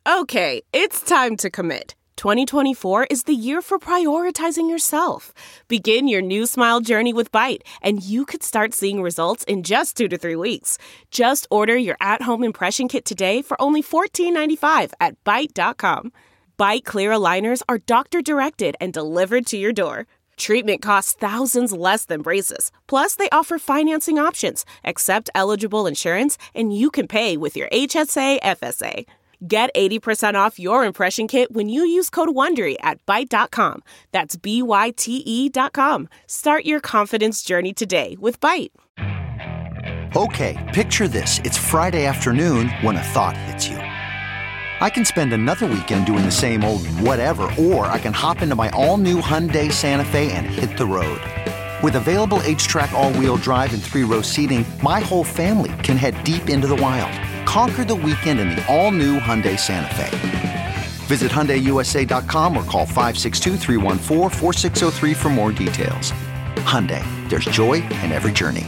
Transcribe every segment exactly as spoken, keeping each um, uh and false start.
Okay, it's time to commit. twenty twenty-four is the year for prioritizing yourself. Begin your new smile journey with Byte, and you could start seeing results in just two to three weeks. Just order your at-home impression kit today for only fourteen ninety-five at byte dot com. Byte clear aligners are doctor-directed and delivered to your door. Treatment costs thousands less than braces. Plus, they offer financing options, accept eligible insurance, and you can pay with your H S A F S A. Get eighty percent off your impression kit when you use code WONDERY at byte dot com. That's B Y T E dot com. Start your confidence journey today with Byte. Okay, picture this. It's Friday afternoon when a thought hits you. I can spend another weekend doing the same old whatever, or I can hop into my all-new Hyundai Santa Fe and hit the road. With available H-Track all-wheel drive and three-row seating, my whole family can head deep into the wild. Conquer the weekend in the all-new Hyundai Santa Fe. Visit Hyundai U S A dot com or call five six two, three one four, four six zero three for more details. Hyundai, there's joy in every journey.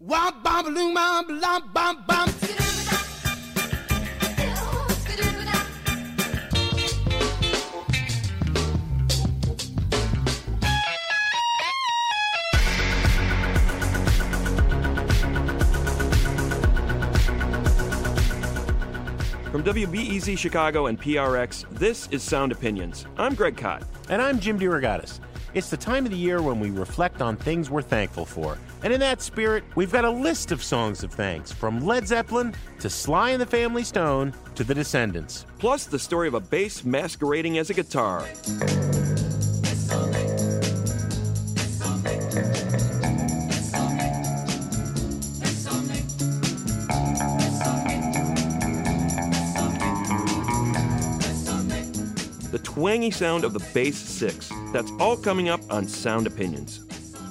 From W B E Z Chicago and P R X, this is Sound Opinions. I'm Greg Kot. And I'm Jim DeRogatis. It's the time of the year when we reflect on things we're thankful for. And in that spirit, we've got a list of songs of thanks, from Led Zeppelin to Sly and the Family Stone to The Descendants. Plus the story of a bass masquerading as a guitar. The twangy sound of the bass six. That's all coming up on Sound Opinions.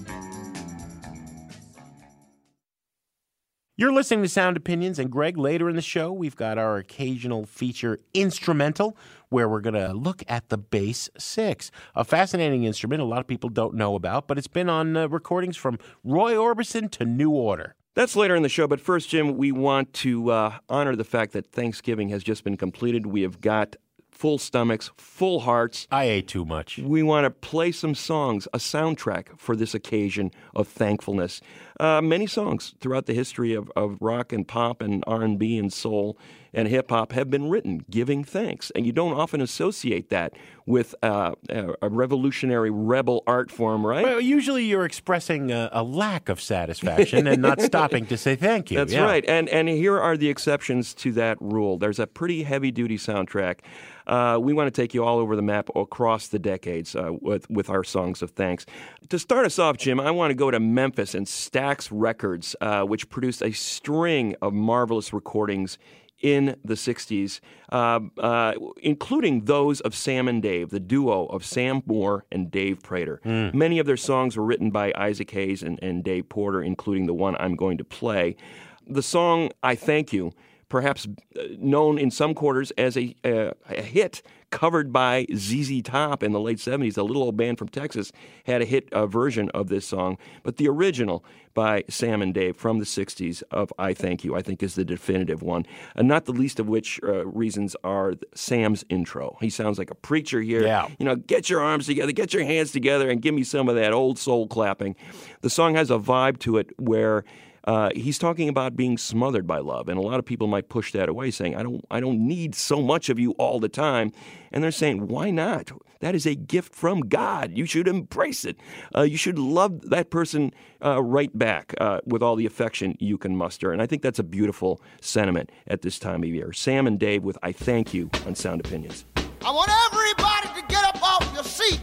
You're listening to Sound Opinions, and Greg, later in the show, we've got our occasional feature instrumental, where we're going to look at the bass six, a fascinating instrument a lot of people don't know about, but it's been on uh, recordings from Roy Orbison to New Order. That's later in the show, but first, Jim, we want to uh, honor the fact that Thanksgiving has just been completed. We have got full stomachs, full hearts. I ate too much. We want to play some songs, a soundtrack for this occasion of thankfulness. Uh, many songs throughout the history of, of rock and pop and R and B and soul and hip-hop have been written giving thanks. And you don't often associate that with uh, a revolutionary rebel art form, right? Well, usually you're expressing a, a lack of satisfaction and not stopping to say thank you. That's yeah. right. And, and here are the exceptions to that rule. There's a pretty heavy-duty soundtrack. Uh, we want to take you all over the map across the decades uh, with, with our songs of thanks. To start us off, Jim, I want to go to Memphis and Stax Records, uh, which produced a string of marvelous recordings in the sixties, uh, uh, including those of Sam and Dave, the duo of Sam Moore and Dave Prater. Mm. Many of their songs were written by Isaac Hayes and, and Dave Porter, including the one I'm going to play. The song, I Thank You, perhaps known in some quarters as a, a, a hit covered by Z Z Top in the late seventies. A little old band from Texas had a hit uh, version of this song. But the original by Sam and Dave from the sixties of I Thank You, I think is the definitive one. And not the least of which uh, reasons are Sam's intro. He sounds like a preacher here. Yeah. You know, get your arms together, get your hands together, and give me some of that old soul clapping. The song has a vibe to it where Uh, he's talking about being smothered by love, and a lot of people might push that away, saying, I don't I don't need so much of you all the time. And they're saying, why not? That is a gift from God. You should embrace it. Uh, you should love that person uh, right back uh, with all the affection you can muster. And I think that's a beautiful sentiment at this time of year. Sam and Dave with I Thank You on Sound Opinions. I want everybody to get up off your seat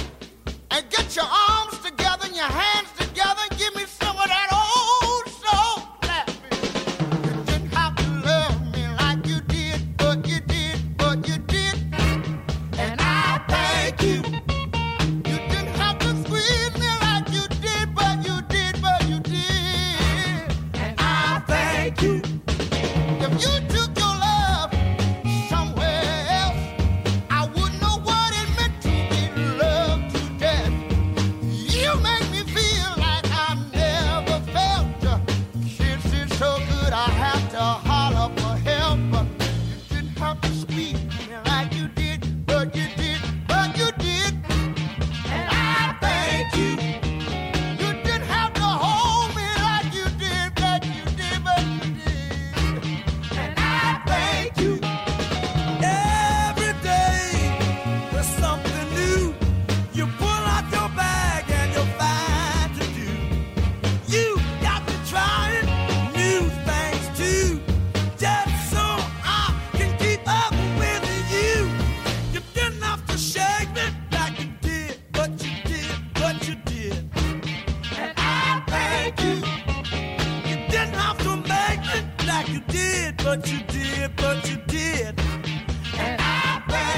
and get your arms together and your hands together and give me some of that old soul clapping. You didn't have to love me like you did, but you did, but you did. And I thank you. You didn't have to squeeze me like you did, but you did, but you did. And I thank you. If you took your love somewhere else, I wouldn't know what it meant to be loved to death.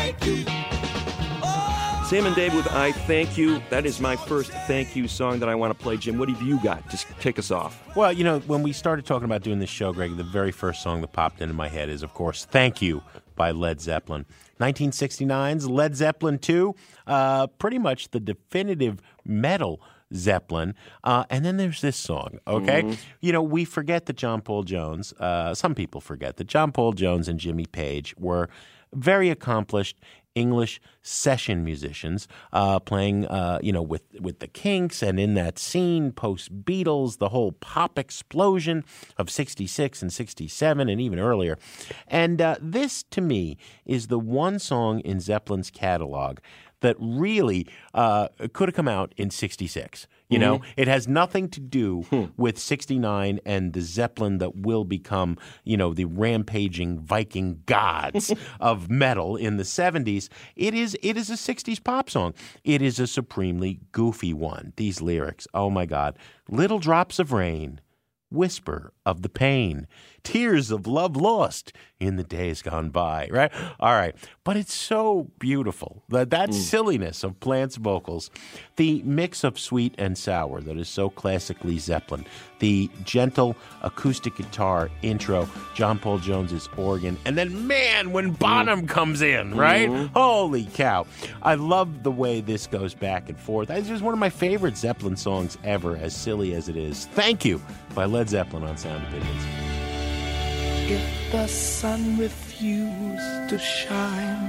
thank you. Sam and Dave with I Thank You. That is my first thank you song that I want to play. Jim, what have you got? Just kick us off. Well, you know, when we started talking about doing this show, Greg, the very first song that popped into my head is, of course, Thank You by Led Zeppelin. nineteen sixty-nine's Led Zeppelin two, uh, pretty much the definitive metal Zeppelin. Uh, and then there's this song, okay? Mm-hmm. You know, we forget that John Paul Jones, uh, some people forget that John Paul Jones and Jimmy Page were very accomplished English session musicians uh, playing, uh, you know, with, with the Kinks, and in that scene post-Beatles, the whole pop explosion of sixty-six and sixty-seven and even earlier. And uh, this, to me, is the one song in Zeppelin's catalog that really uh, could have come out in sixty-six. You know, mm-hmm. It has nothing to do hmm. with sixty-nine and the Zeppelin that will become, you know, the rampaging Viking gods of metal in the seventies. It is it is a sixties pop song. It is a supremely goofy one. These lyrics, oh my God. Little drops of rain, whisper of the pain, tears of love lost in the days gone by, right? All right. But it's so beautiful. That, that mm. silliness of Plant's vocals, the mix of sweet and sour that is so classically Zeppelin, the gentle acoustic guitar intro, John Paul Jones's organ, and then, man, when Bonham mm. comes in, right? Mm-hmm. Holy cow. I love the way this goes back and forth. It's just one of my favorite Zeppelin songs ever, as silly as it is. Thank You by Led Zeppelin on Sound Opinions. If the sun refused to shine,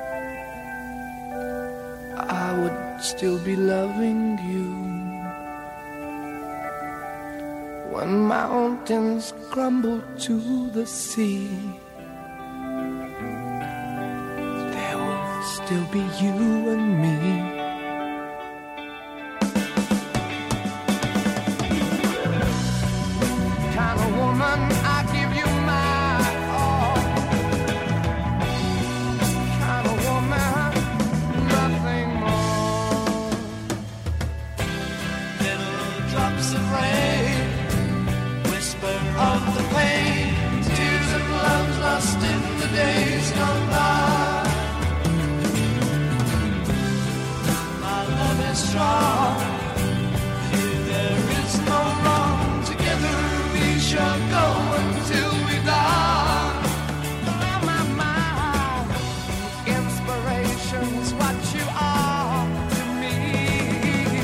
I would still be loving you. When mountains crumble to the sea, there will still be you and me. Kind of woman, I give you my all. Kind of woman, nothing more. Little drops of rain, whisper of the pain, tears of love lost in the days gone by. My love is strong, here there is no wrong. Together we shall go until we die. Oh, my, my, inspiration's what you are to me.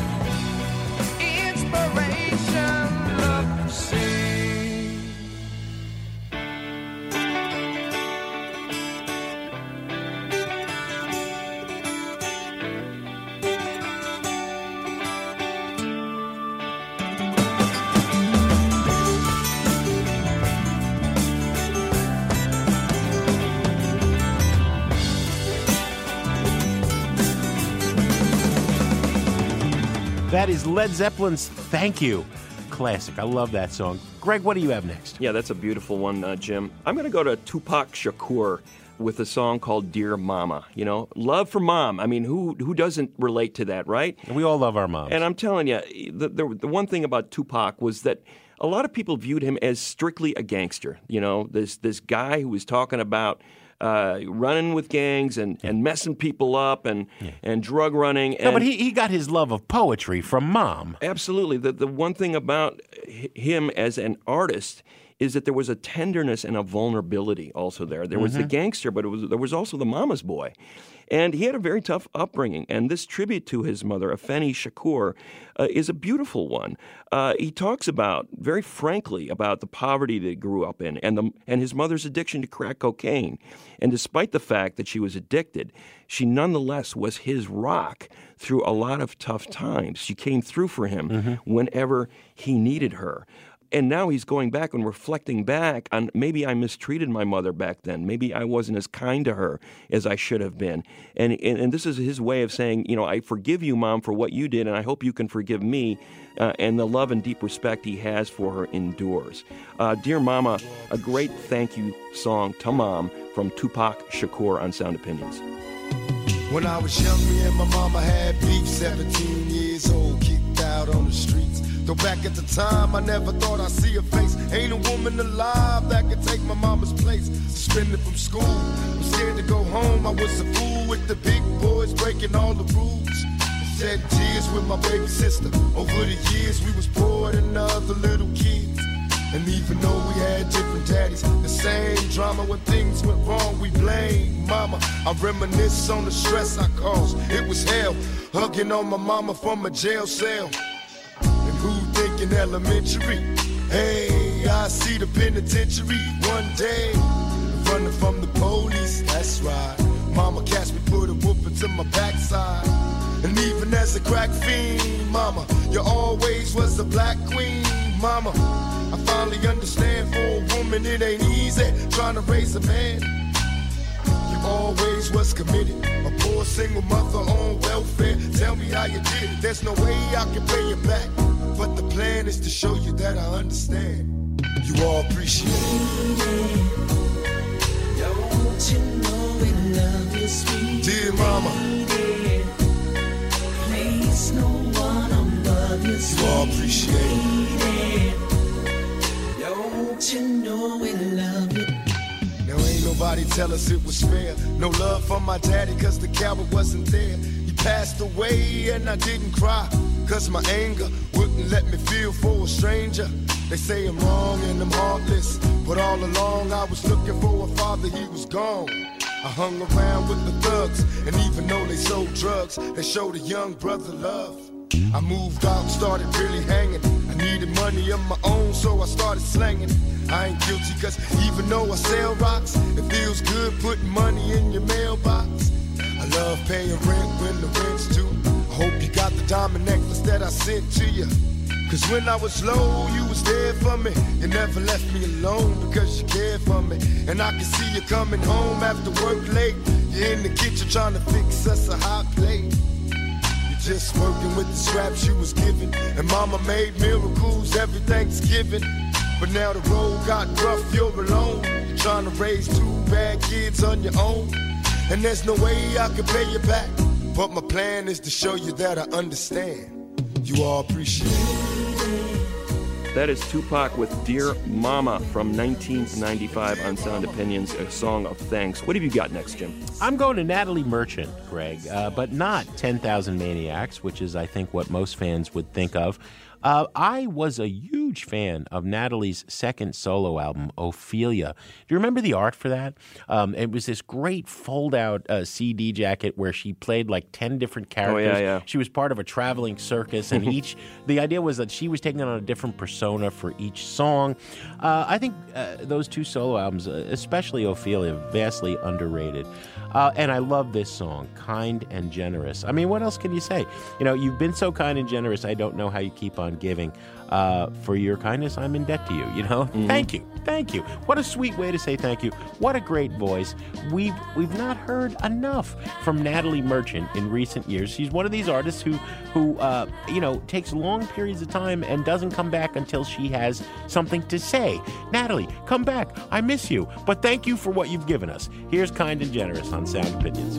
Inspiration, look, see. That is Led Zeppelin's Thank You. Classic. I love that song. Greg, what do you have next? Yeah, that's a beautiful one, uh, Jim. I'm going to go to Tupac Shakur with a song called Dear Mama. You know, love for mom. I mean, who who doesn't relate to that, right? We all love our moms. And I'm telling you, the, the, the one thing about Tupac was that a lot of people viewed him as strictly a gangster. You know, this this guy who was talking about Uh, running with gangs and, and messing people up and yeah. and drug running. And no, but he, he got his love of poetry from Mom. Absolutely. The, the one thing about him as an artist is that there was a tenderness and a vulnerability also there. There was mm-hmm. the gangster, but it was there was also the mama's boy. And he had a very tough upbringing. And this tribute to his mother, Afeni Shakur, uh, is a beautiful one. Uh, he talks about, very frankly, about the poverty that he grew up in and, the, and his mother's addiction to crack cocaine. And despite the fact that she was addicted, she nonetheless was his rock through a lot of tough times. She came through for him mm-hmm. whenever he needed her. And now he's going back and reflecting back on maybe I mistreated my mother back then. Maybe I wasn't as kind to her as I should have been. And, and, and this is his way of saying, you know, I forgive you, Mom, for what you did, and I hope you can forgive me. Uh, and the love and deep respect he has for her endures. Uh, Dear Mama, a great thank you song to Mom from Tupac Shakur on Sound Opinions. When I was young, me and my mama had beef, seventeen years old, kicked out on the streets. Though back at the time, I never thought I'd see her face. Ain't a woman alive that could take my mama's place. Suspended from school, I'm scared to go home, I was a fool with the big boys breaking all the rules. Shed tears with my baby sister. Over the years, we was poor than other little kids. And even though we had different daddies, the same drama when things went wrong, we blame mama. I reminisce on the stress I caused. It was hell, hugging on my mama from a jail cell. And who thinking elementary? Hey, I see the penitentiary one day. Running from the police, that's right. Mama catch me, put a whooping to my backside. And even as a crack fiend, mama, you always was the black queen, mama. I finally understand for a woman it ain't easy trying to raise a man. You always was committed, a poor single mother on welfare. Tell me how you did it, there's no way I can pay you back. But the plan is to show you that I understand. You all appreciate it. Don't you know we love you, sweet dear mama. Place no one above you, you all appreciate it. Don't you know we love you? Now ain't nobody tell us it was fair. No love from my daddy cause the coward wasn't there. He passed away and I didn't cry cause my anger wouldn't let me feel for a stranger. They say I'm wrong and I'm heartless, but all along I was looking for a father, he was gone. I hung around with the thugs, and even though they sold drugs, they showed a young brother love. I moved out, started really hanging. I needed money of my own, so I started slanging. I ain't guilty, cause even though I sell rocks, it feels good putting money in your mailbox. I love paying rent when the rent's due. I hope you got the diamond necklace that I sent to you. Cause when I was low, you was there for me. You never left me alone because you cared for me. And I can see you coming home after work late. You're in the kitchen trying to fix us a hot plate. You're just working with the scraps you was given. And mama made miracles every Thanksgiving. But now the road got rough, you're alone. You're trying to raise two bad kids on your own. And there's no way I can pay you back. But my plan is to show you that I understand. You all appreciate it. That is Tupac with Dear Mama from nineteen ninety-five on Sound Opinions, a song of thanks. What have you got next, Jim? I'm going to Natalie Merchant, Greg, uh, but not ten thousand Maniacs, which is, I think, what most fans would think of. Uh, I was a huge fan of Natalie's second solo album, Ophelia. Do you remember the art for that? Um, it was this great fold-out uh, C D jacket where she played like ten different characters. Oh, yeah, yeah. She was part of a traveling circus, and each the idea was that she was taking on a different persona for each song. Uh, I think uh, those two solo albums, uh, especially Ophelia, vastly underrated. Uh, and I love this song, Kind and Generous. I mean, what else can you say? You know, you've been so kind and generous, I don't know how you keep on giving. Uh, for your kindness, I'm in debt to you, you know? Mm-hmm. Thank you. Thank you. What a sweet way to say thank you. What a great voice. We've, we've not heard enough from Natalie Merchant in recent years. She's one of these artists who, who uh, you know, takes long periods of time and doesn't come back until she has something to say. Natalie, come back. I miss you. But thank you for what you've given us. Here's Kind and Generous on Sound Opinions.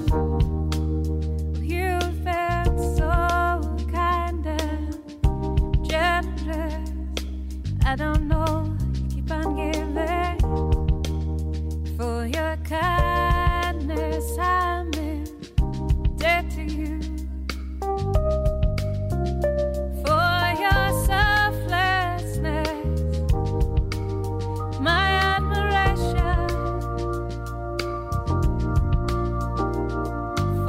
You've been so kind and generous. I don't know, you keep on giving. For your kindness, I'm in debt to you. For your selflessness, my admiration.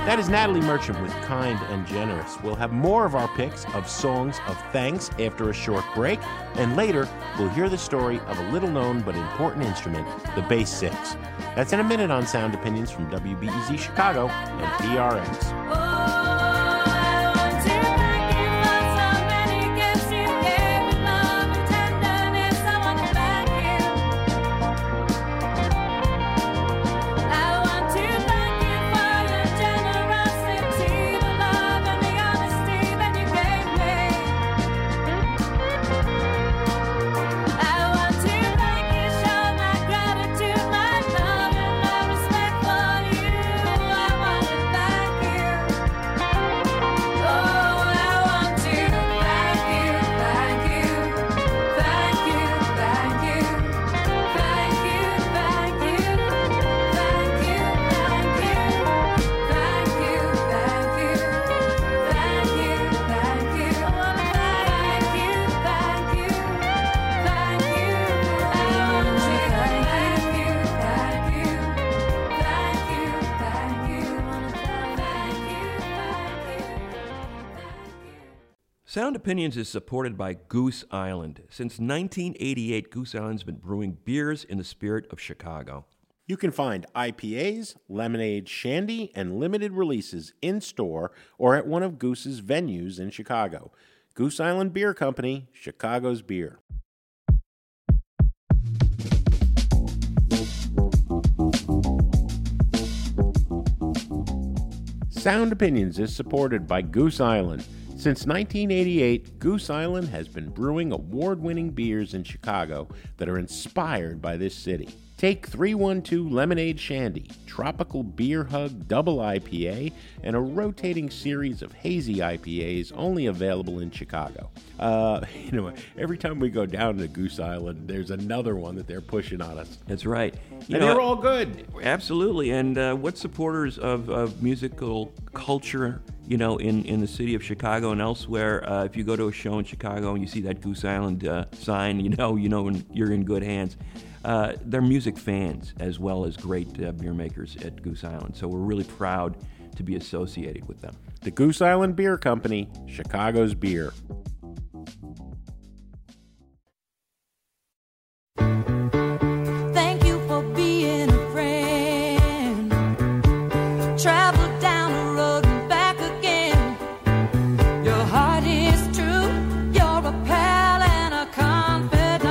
That is Natalie Merchant with Kind and Generous. We'll have more of our picks of songs of thanks after a short break, and later we'll hear the story of a little-known but important instrument, the bass six. That's in a minute on Sound Opinions from W B E Z Chicago and P R X. Sound Opinions is supported by Goose Island. Since nineteen eighty-eight, Goose Island's been brewing beers in the spirit of Chicago. You can find I P As, lemonade, shandy, and limited releases in-store or at one of Goose's venues in Chicago. Goose Island Beer Company, Chicago's beer. Sound Opinions is supported by Goose Island. Since nineteen eighty-eight, Goose Island has been brewing award-winning beers in Chicago that are inspired by this city. Take three one two Lemonade Shandy, Tropical Beer Hug Double I P A, and a rotating series of hazy I P As only available in Chicago. Uh, you know, every time we go down to Goose Island, there's another one that they're pushing on us. That's right. You and know, they're all good. Absolutely. And uh, what supporters of, of musical culture, you know, in, in the city of Chicago and elsewhere, uh, if you go to a show in Chicago and you see that Goose Island uh, sign, you know, you know you're in good hands. Uh, they're music fans as well as great uh, beer makers at Goose Island. So we're really proud to be associated with them. The Goose Island Beer Company, Chicago's beer. Thank you for being a friend. Travel down the road and back again. Your heart is true. You're a pal and a confidant.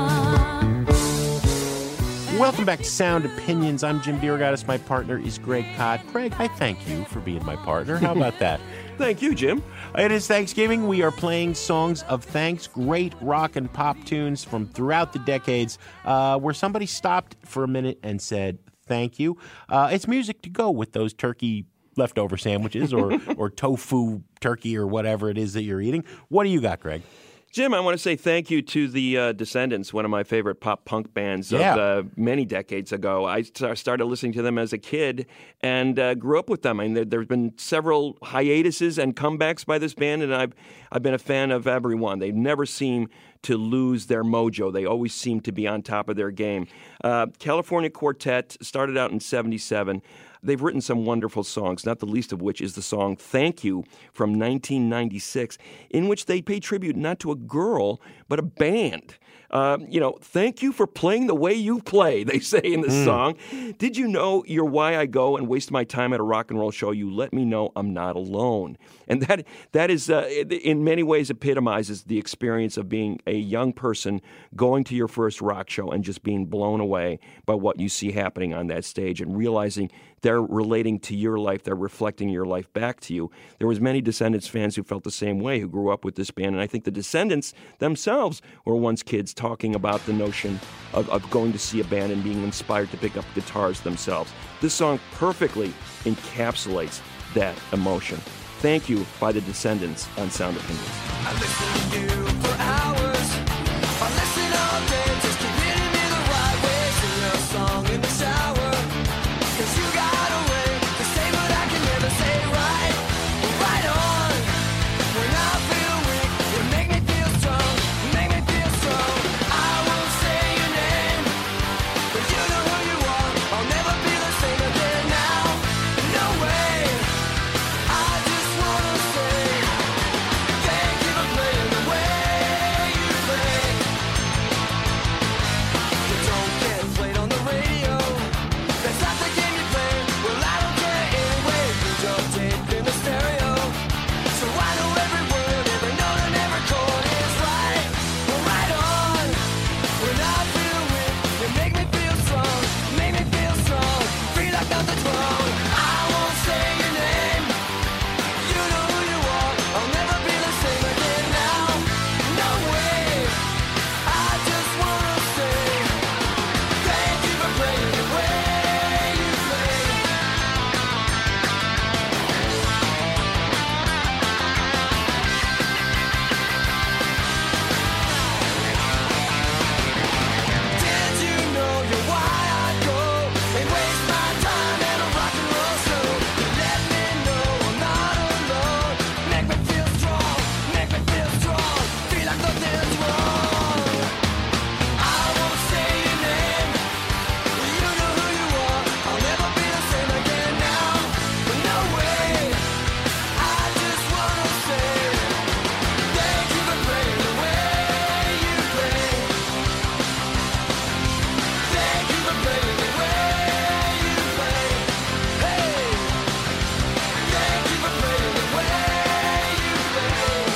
Welcome back to Sound Opinions. I'm Jim Biergattis. My partner is Greg Kot. Greg, I thank you for being my partner. How about that? Thank you, Jim. It is Thanksgiving. We are playing songs of thanks, great rock and pop tunes from throughout the decades, uh, where somebody stopped for a minute and said thank you. Uh, it's music to go with those turkey leftover sandwiches or, or tofu turkey or whatever it is that you're eating. What do you got, Greg? Jim, I want to say thank you to the uh, Descendants, one of my favorite pop punk bands Yeah. of uh, many decades ago. I st- started listening to them as a kid and uh, grew up with them. I mean, there, there's been several hiatuses and comebacks by this band, and I've I've been a fan of every one. They never seem to lose their mojo. They always seem to be on top of their game. Uh, California Quartet started out in seventy-seven. They've written some wonderful songs, not the least of which is the song Thank You from nineteen ninety-six, in which they pay tribute not to a girl, but a band. Uh, you know, thank you for playing the way you play, they say in the Mm. song. Did you know you're why I go and waste my time at a rock and roll show? You let me know I'm not alone. And that that is, uh, in many ways, epitomizes the experience of being a young person going to your first rock show and just being blown away by what you see happening on that stage and realizing they're relating to your life, they're reflecting your life back to you. There was many Descendants fans who felt the same way, who grew up with this band, and I think the Descendants themselves were once kids talking about the notion of, of going to see a band and being inspired to pick up guitars themselves. This song perfectly encapsulates that emotion. Thank You by the Descendants on Sound Opinions. I listen to you for hours. I listen all day just to hit me the right way. Sing your song in the shower. Cause you got a way to say what I can never say right. Right on. When I feel weak, you make me feel strong. You make me feel strong. I won't say your name, but you know who you are. I'll never be the same again now. No way. wrong. I won't say your name. You know who you are. I'll never be the same again now. No way. I just wanna say thank you for playing the way you play. Did you know you're why I go and waste my time in a rock and roll show? Let me know I'm not alone. Make me feel strong, make me feel strong. Feel like nothing's wrong. I won't say your name. You know who you are. I'll never be the same again now. No way. I just wanna say thank you for playing the way you play. Thank you for playing the way you play. Hey, thank you for playing the way you play.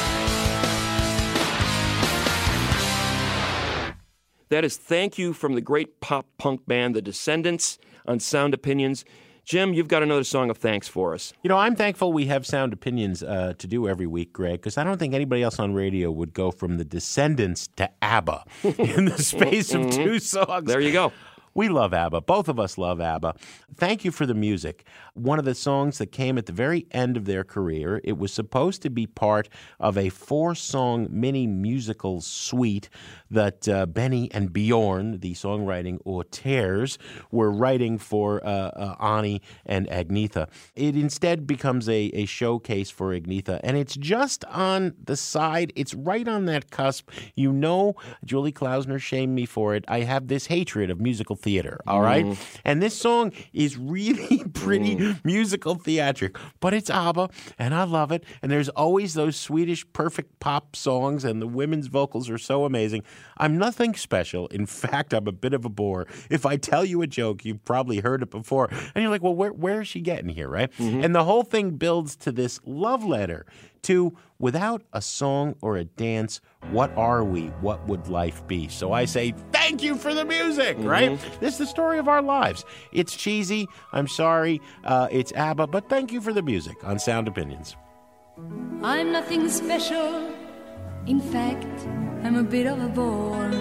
That is Thank You from the great pop punk band The Descendants on Sound Opinions. Jim, you've got another song of thanks for us. You know, I'm thankful we have Sound Opinions uh, to do every week, Greg, because I don't think anybody else on radio would go from The Descendants to ABBA in the space of two songs. There you go. We love ABBA. Both of us love ABBA. Thank you for the music. One of the songs that came at the very end of their career, it was supposed to be part of a four-song mini musical suite that uh, Benny and Bjorn, the songwriting auteurs, were writing for uh, uh, Ani and Agnetha. It instead becomes a, a showcase for Agnetha, and it's just on the side. It's right on that cusp. You know, Julie Klausner shamed me for it. I have this hatred of musical theater, all right? Mm. And this song is really pretty mm. musical theatric, but it's ABBA, and I love it. And there's always those Swedish perfect pop songs, and the women's vocals are so amazing. I'm nothing special. In fact, I'm a bit of a bore. If I tell you a joke, you've probably heard it before, and you're like, well, where, where is she getting here, right? Mm-hmm. And the whole thing builds to this love letter to, without a song or a dance, what are we? What would life be? So I say, thank you for the music, mm-hmm. right? This is the story of our lives. It's cheesy. I'm sorry. Uh, it's ABBA, but thank you for the music on Sound Opinions. I'm nothing special. In fact, I'm a bit of a bore.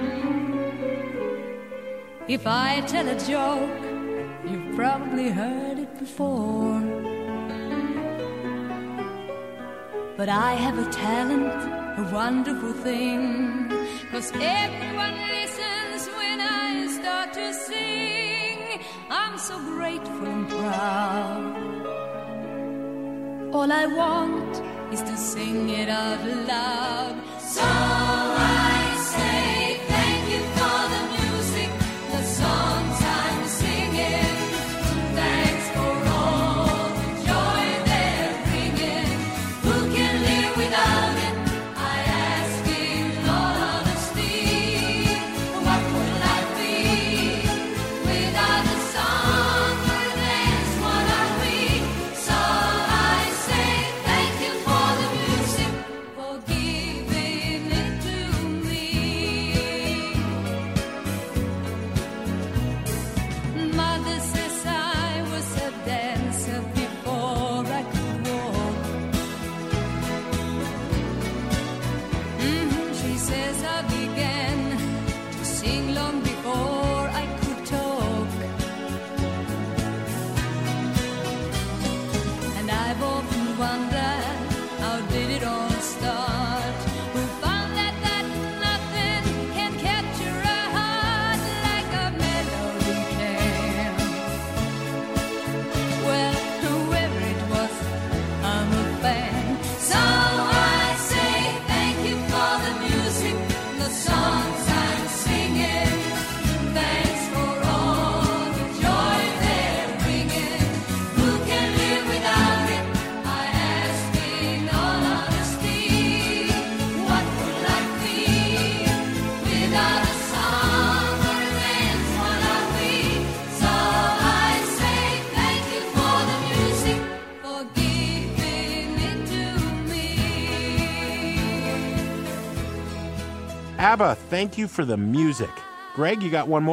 If I tell a joke, you've probably heard it before. But I have a talent, a wonderful thing, 'cause everyone listens when I start to sing. I'm so grateful and proud. All I want is to sing it out loud. So I say thank you for the music, the songs I'm singing. Thanks for all the joy they're bringing. Who can live without it? I ask in all honesty. What would life be without the song or dance? What are we? So I say thank you for the music, for giving it to me. Mother says I was a dancer before I could walk. Mhm, she says I began to sing long before I could talk. And I've often wondered, how did it all start? Who found that, that nothing can capture a heart like a melody can? Well, whoever it was, I'm a fan. So I say thank you for the music, the songs I'm singing. Thanks for all the joy they're bringing. Who can live without it? I ask in all honesty. What would life be without a song or a dance? What are we? So I say thank you for the music, for giving it to me. ABBA, thank you for the music. Greg, you got one more?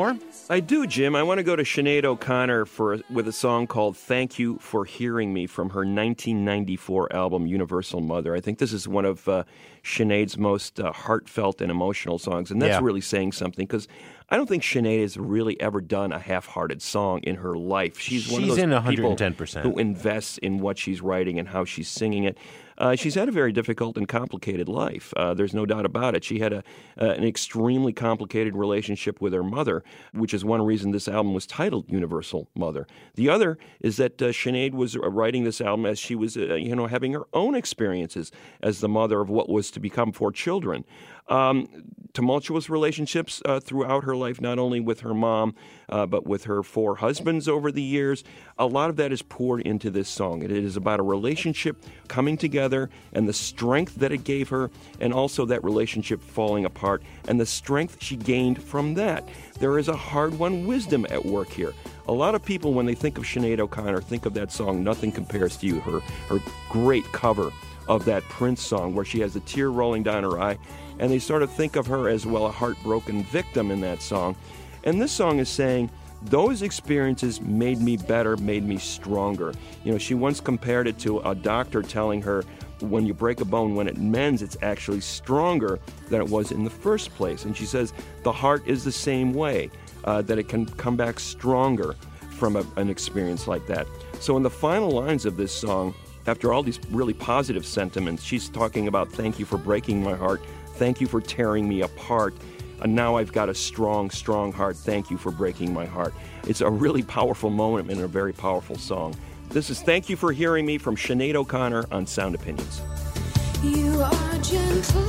I do, Jim. I want to go to Sinead O'Connor for with a song called Thank You for Hearing Me from her nineteen ninety-four album Universal Mother. I think this is one of uh, Sinead's most uh, heartfelt and emotional songs, and that's Yeah. really saying something because I don't think Sinead has really ever done a half-hearted song in her life. She's, one of She's those in one hundred people ten percent. who invests in what she's writing and how she's singing it. Uh, she's had a very difficult and complicated life. Uh, there's no doubt about it. She had a uh, an extremely complicated relationship with her mother, which is one reason this album was titled Universal Mother. The other is that uh, Sinead was uh, writing this album as she was, uh, you know, having her own experiences as the mother of what was to become four children. Um, tumultuous relationships uh, throughout her life, not only with her mom, uh, but with her four husbands over the years. A lot of that is poured into this song. It is about a relationship coming together and the strength that it gave her, and also that relationship falling apart and the strength she gained from that. There is a hard-won wisdom at work here. A lot of people, when they think of Sinead O'Connor, think of that song, Nothing Compares to You, her, her great cover of that Prince song where she has a tear rolling down her eye, and they sort of think of her as, well, a heartbroken victim in that song. And this song is saying, those experiences made me better, made me stronger. You know, she once compared it to a doctor telling her, when you break a bone, when it mends, it's actually stronger than it was in the first place. And she says the heart is the same way, uh, that it can come back stronger from a, an experience like that. So in the final lines of this song, after all these really positive sentiments, she's talking about thank you for breaking my heart, thank you for tearing me apart, and now I've got a strong, strong heart, thank you for breaking my heart. It's a really powerful moment and a very powerful song. This is Thank You for Hearing Me from Sinead O'Connor on Sound Opinions. You are gentle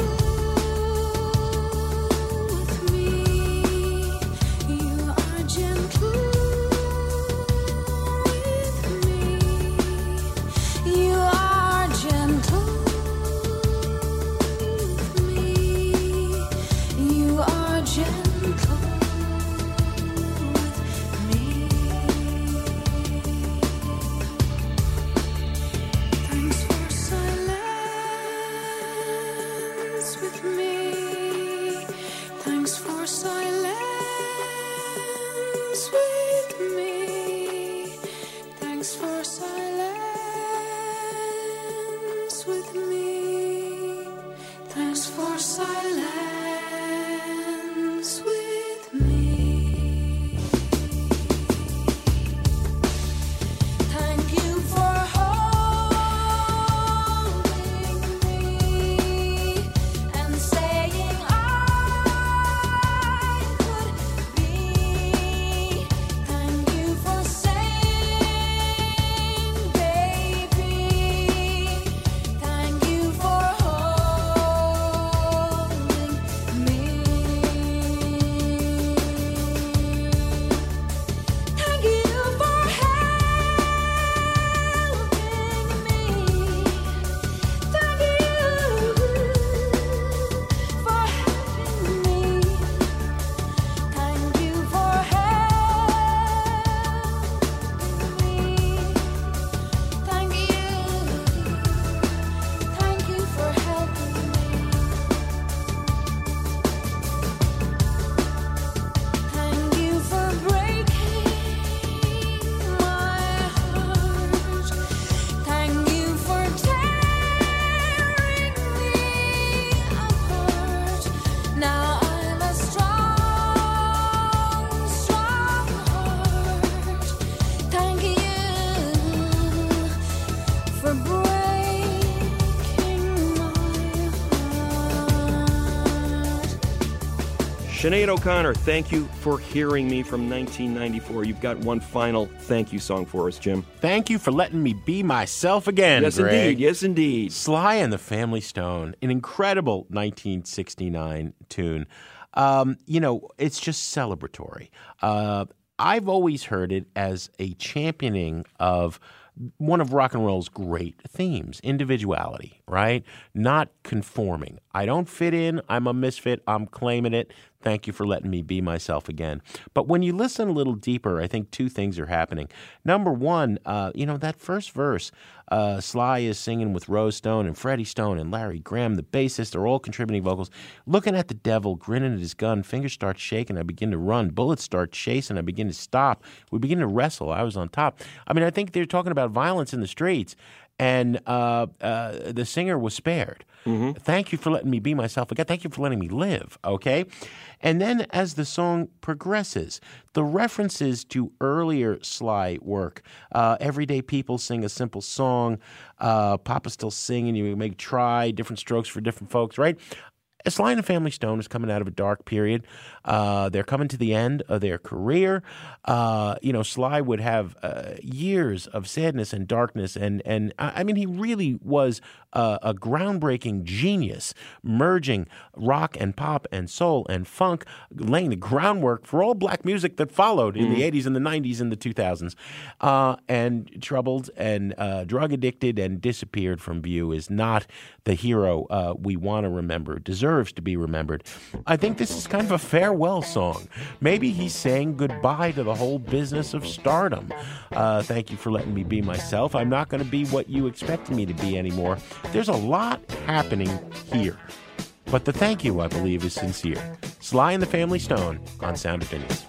with me. You are gentle with me. You are gentle with me. You are gentle with me. Thanks for silence with me. Thanks for silence with me. Thanks for silence with me. Thanks for silence with me. Thank you for holding me and saying I could be. Thank you for saying, baby. Thank you for holding me. Thank you for helping me. Thank you for helping me. Thank you for helping me. Thank you. Thank you for helping me. Thank you for breaking my heart. Thank you for tearing me apart. Now I'm a strong, strong heart. Thank you for breaking my heart. Sinead O'Connor, Thank You for Hearing Me from nineteen ninety-four. You've got one final thank you song for us, Jim. Thank you for letting me be myself again, Yes, Greg. indeed. Yes, indeed. Sly and the Family Stone, an incredible nineteen sixty-nine tune. Um, you know, it's just celebratory. Uh, I've always heard it as a championing of one of rock and roll's great themes, individuality, right? Not conforming. I don't fit in. I'm a misfit. I'm claiming it. Thank you for letting me be myself again. But when you listen a little deeper, I think two things are happening. Number one, uh, you know, that first verse, uh, Sly is singing with Rose Stone and Freddie Stone and Larry Graham, the bassist, are all contributing vocals. Looking at the devil, grinning at his gun, fingers start shaking. I begin to run. Bullets start chasing. I begin to stop. We begin to wrestle. I was on top. I mean, I think they're talking about violence in the streets. And uh, uh, the singer was spared. Mm-hmm. Thank you for letting me be myself again. Thank you for letting me live, okay? And then as the song progresses, the references to earlier Sly work, uh, Everyday People Sing a Simple Song, uh, Papa's Still Singing, you make Try, different strokes for different folks, right? Sly and the Family Stone is coming out of a dark period. Uh, they're coming to the end of their career. Uh, you know, Sly would have uh, years of sadness and darkness, and and I mean, he really was a, a groundbreaking genius, merging rock and pop and soul and funk, laying the groundwork for all black music that followed in mm. the eighties and the nineties and the two thousands. Uh, and troubled and uh, drug addicted and disappeared from view, is not the hero uh, we want to remember. Deserves to be remembered. I think this is kind of a farewell song. Maybe he's saying goodbye to the whole business of stardom. Uh, thank you for letting me be myself. I'm not going to be what you expected me to be anymore. There's a lot happening here. But the thank you, I believe, is sincere. Sly and the Family Stone on Sound Opinions.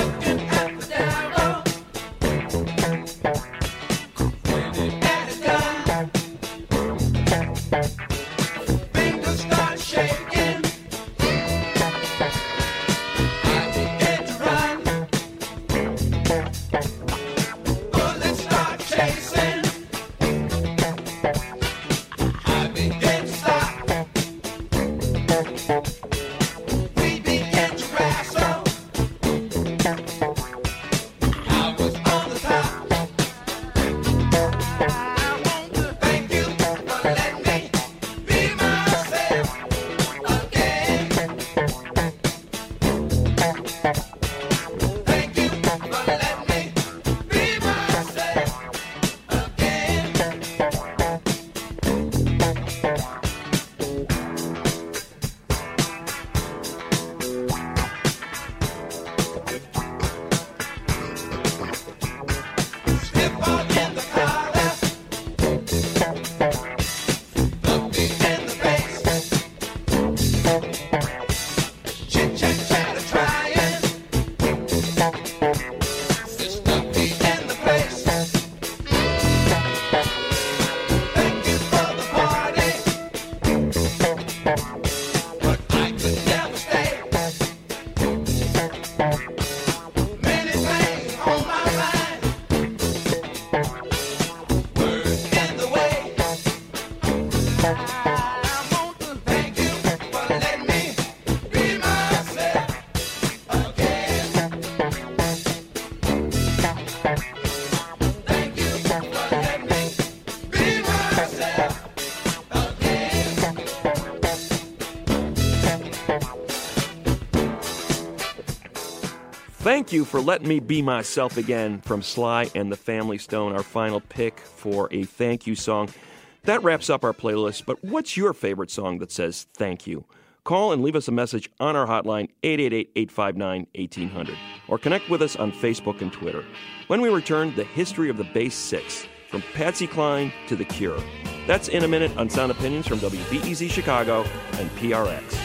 Thank you for letting me be myself again from Sly and the Family Stone, our final pick for a thank you song. That wraps up our playlist, but what's your favorite song that says thank you? Call and leave us a message on our hotline, eight eight eight, eight five nine, one eight hundred, or connect with us on Facebook and Twitter. When we return, the history of the Bass Six, from Patsy Cline to The Cure. That's in a minute on Sound Opinions from W B E Z Chicago and P R X.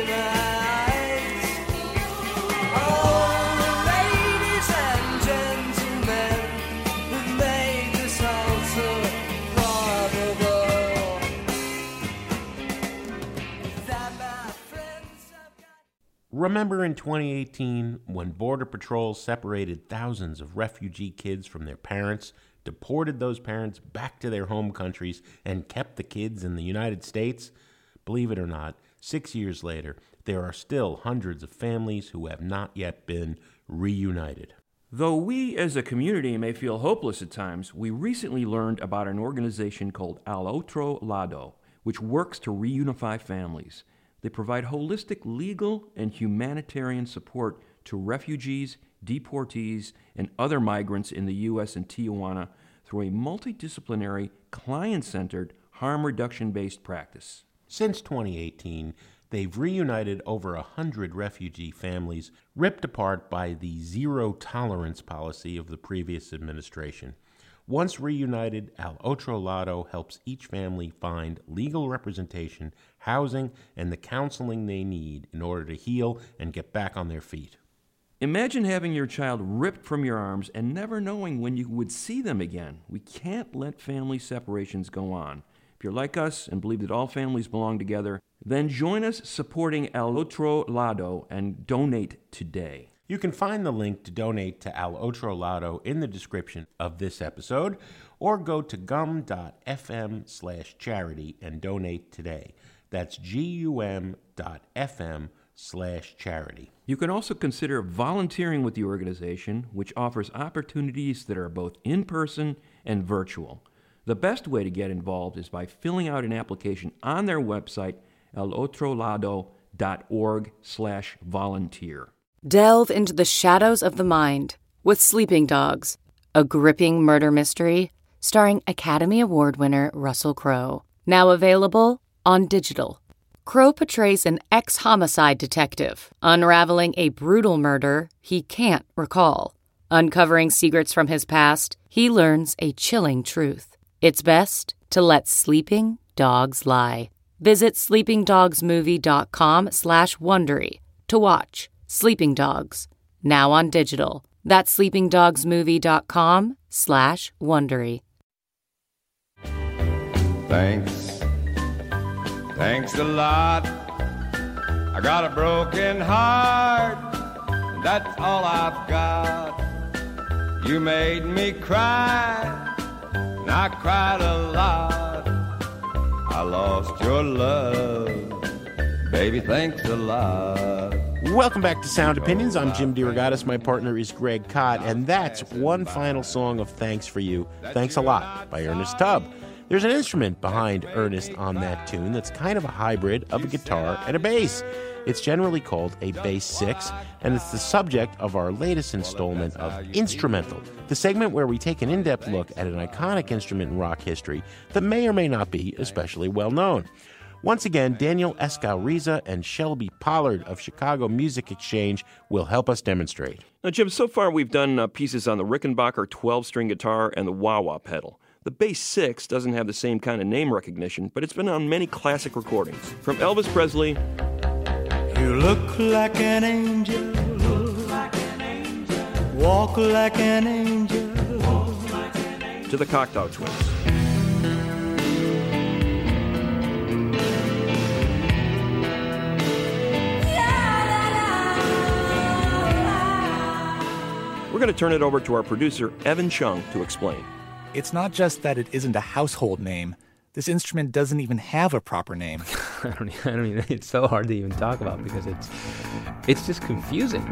Gentlemen, remember in twenty eighteen when Border Patrol separated thousands of refugee kids from their parents, deported those parents back to their home countries, and kept the kids in the United States? Believe it or not, six years later, there are still hundreds of families who have not yet been reunited. Though we as a community may feel hopeless at times, we recently learned about an organization called Al Otro Lado, which works to reunify families. They provide holistic legal and humanitarian support to refugees, deportees, and other migrants in the U S and Tijuana through a multidisciplinary, client-centered, harm reduction-based practice. Since twenty eighteen, they've reunited over a hundred refugee families ripped apart by the zero-tolerance policy of the previous administration. Once reunited, Al Otro Lado helps each family find legal representation, housing, and the counseling they need in order to heal and get back on their feet. Imagine having your child ripped from your arms and never knowing when you would see them again. We can't let family separations go on. If you're like us and believe that all families belong together, then join us supporting Al Otro Lado and donate today. You can find the link to donate to Al Otro Lado in the description of this episode, or go to gum.fm slash charity and donate today. That's gum.fm slash charity. You can also consider volunteering with the organization, which offers opportunities that are both in-person and virtual. The best way to get involved is by filling out an application on their website, alotrolado.org slash volunteer. Delve into the shadows of the mind with Sleeping Dogs, a gripping murder mystery starring Academy Award winner Russell Crowe. Now available on digital. Crowe portrays an ex-homicide detective unraveling a brutal murder he can't recall. Uncovering secrets from his past, he learns a chilling truth. It's best to let sleeping dogs lie. Visit sleepingdogsmovie.com slash Wondery to watch Sleeping Dogs, now on digital. That's sleepingdogsmovie.com slash Wondery. Thanks. Thanks a lot. I got a broken heart, and that's all I've got. You made me cry, and I cried a lot. I lost your love, baby, thanks a lot. Welcome back to Sound Opinions. I'm Jim DeRogatis. My partner is Greg Kot, and that's one final song of thanks for you. Thanks a Lot by Ernest Tubb. There's an instrument behind Ernest on that tune that's kind of a hybrid of a guitar and a bass. It's generally called a bass six, and it's the subject of our latest installment of Instrumental, the segment where we take an in-depth look at an iconic instrument in rock history that may or may not be especially well known. Once again, Daniel Escalriza and Shelby Pollard of Chicago Music Exchange will help us demonstrate. Now, Jim, so far we've done uh, pieces on the Rickenbacker twelve-string guitar and the wah-wah pedal. The Bass six doesn't have the same kind of name recognition, but it's been on many classic recordings. From Elvis Presley, You look like an angel, look like an angel. Walk like an angel, walk like an angel. To the Cocteau Twins. We're going to turn it over to our producer, Evan Chung, to explain. It's not just that it isn't a household name. This instrument doesn't even have a proper name. I don't, I don't even, it's so hard to even talk about because it's, it's just confusing.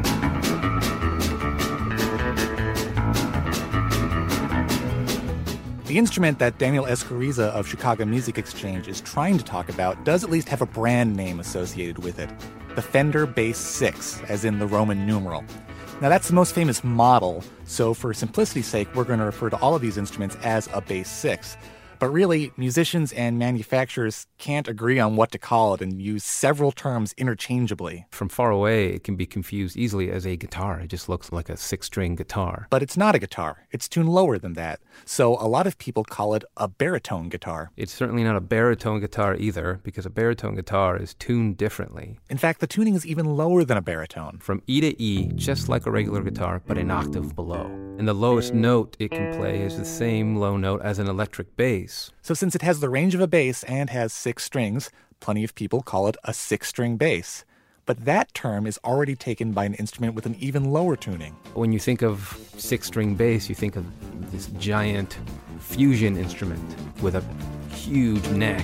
The instrument that Daniel Escalriza of Chicago Music Exchange is trying to talk about does at least have a brand name associated with it. The Fender Bass six, as in the Roman numeral. Now, that's the most famous model, so for simplicity's sake, we're going to refer to all of these instruments as a Bass six. But really, musicians and manufacturers can't agree on what to call it and use several terms interchangeably. From far away, it can be confused easily as a guitar. It just looks like a six-string guitar. But it's not a guitar. It's tuned lower than that. So a lot of people call it a baritone guitar. It's certainly not a baritone guitar either, because a baritone guitar is tuned differently. In fact, the tuning is even lower than a baritone. From E to E, just like a regular guitar, but an octave below. And the lowest note it can play is the same low note as an electric bass. So since it has the range of a bass and has six strings, plenty of people call it a six-string bass. But that term is already taken by an instrument with an even lower tuning. When you think of six-string bass, you think of this giant fusion instrument with a huge neck.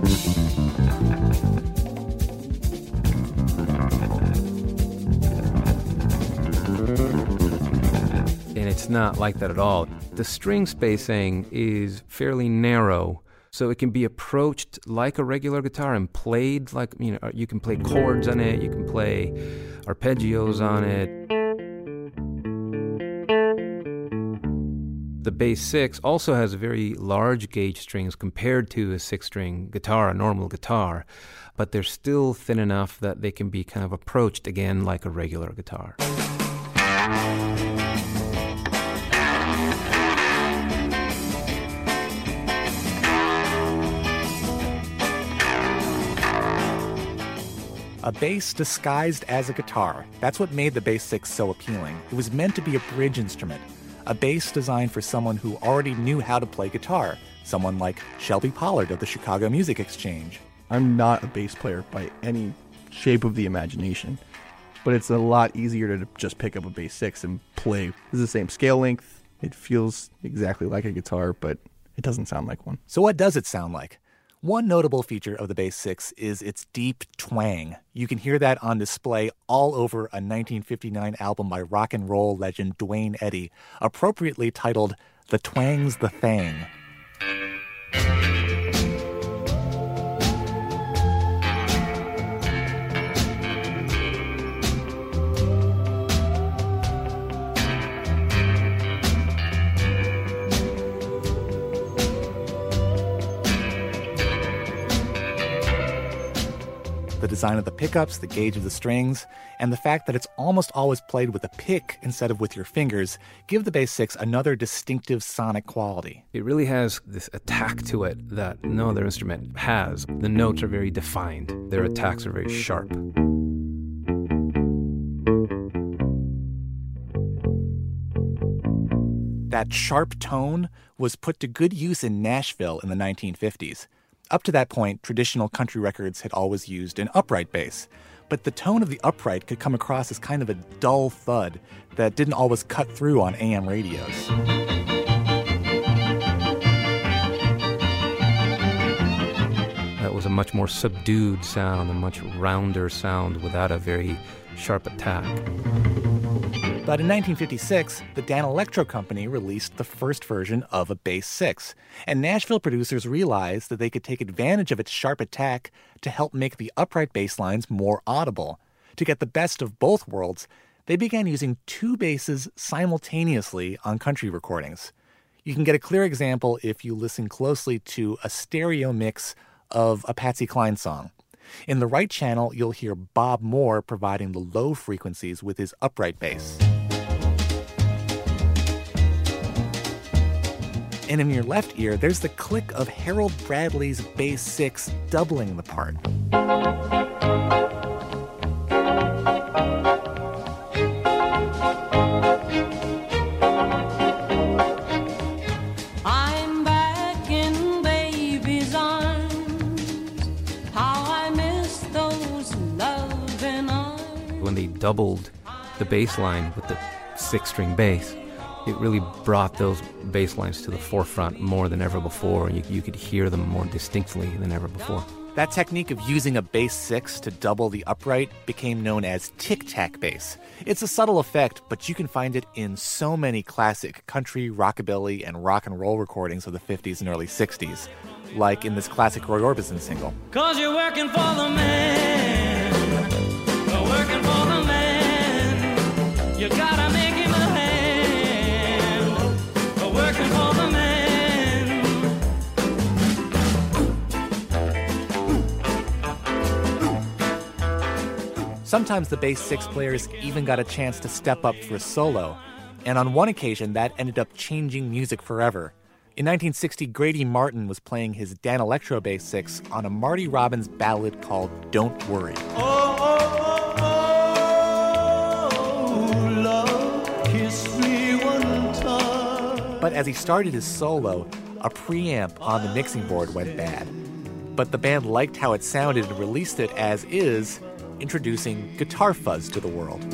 And it's not like that at all. The string spacing is fairly narrow, so it can be approached like a regular guitar and played like, you know, you can play chords on it, you can play arpeggios on it. The bass six also has very large gauge strings compared to a six-string guitar, a normal guitar, but they're still thin enough that they can be kind of approached again like a regular guitar. A bass disguised as a guitar. That's what made the bass six so appealing. It was meant to be a bridge instrument. A bass designed for someone who already knew how to play guitar. Someone like Shelby Pollard of the Chicago Music Exchange. I'm not a bass player by any shape of the imagination, but it's a lot easier to just pick up a bass six and play. It's the same scale length. It feels exactly like a guitar, but it doesn't sound like one. So what does it sound like? One notable feature of the bass six is its deep twang. You can hear that on display all over a nineteen fifty-nine album by rock and roll legend Duane Eddy, appropriately titled The Twang's the Thang. The design of the pickups, the gauge of the strings, and the fact that it's almost always played with a pick instead of with your fingers give the bass six another distinctive sonic quality. It really has this attack to it that no other instrument has. The notes are very defined. Their attacks are very sharp. That sharp tone was put to good use in Nashville in the nineteen fifties. Up to that point, traditional country records had always used an upright bass, but the tone of the upright could come across as kind of a dull thud that didn't always cut through on A M radios. That was a much more subdued sound, a much rounder sound without a very sharp attack. But in nineteen fifty-six, the Danelectro Company released the first version of a bass six, and Nashville producers realized that they could take advantage of its sharp attack to help make the upright bass lines more audible. To get the best of both worlds, they began using two basses simultaneously on country recordings. You can get a clear example if you listen closely to a stereo mix of a Patsy Cline song. In the right channel, you'll hear Bob Moore providing the low frequencies with his upright bass. And in your left ear, there's the click of Harold Bradley's bass six doubling the part. I'm back in baby's arms. How I miss those loving arms. When they doubled the bass line with the six-string bass, it really brought those bass lines to the forefront more than ever before. You, you could hear them more distinctly than ever before. That technique of using a bass six to double the upright became known as tic-tac bass. It's a subtle effect, but you can find it in so many classic country, rockabilly, and rock and roll recordings of the fifties and early sixties, like in this classic Roy Orbison single. Cause you're working for the man, you're working for the man, you gotta make him a hand, you're working for the man. Sometimes the bass six players even got a chance to step up for a solo, and on one occasion that ended up changing music forever. In nineteen sixty, Grady Martin was playing his Danelectro bass six on a Marty Robbins ballad called Don't Worry. Oh, oh, oh, oh, love, kiss me one time. But as he started his solo, a preamp on the mixing board went bad. But the band liked how it sounded and released it as is, introducing guitar fuzz to the world.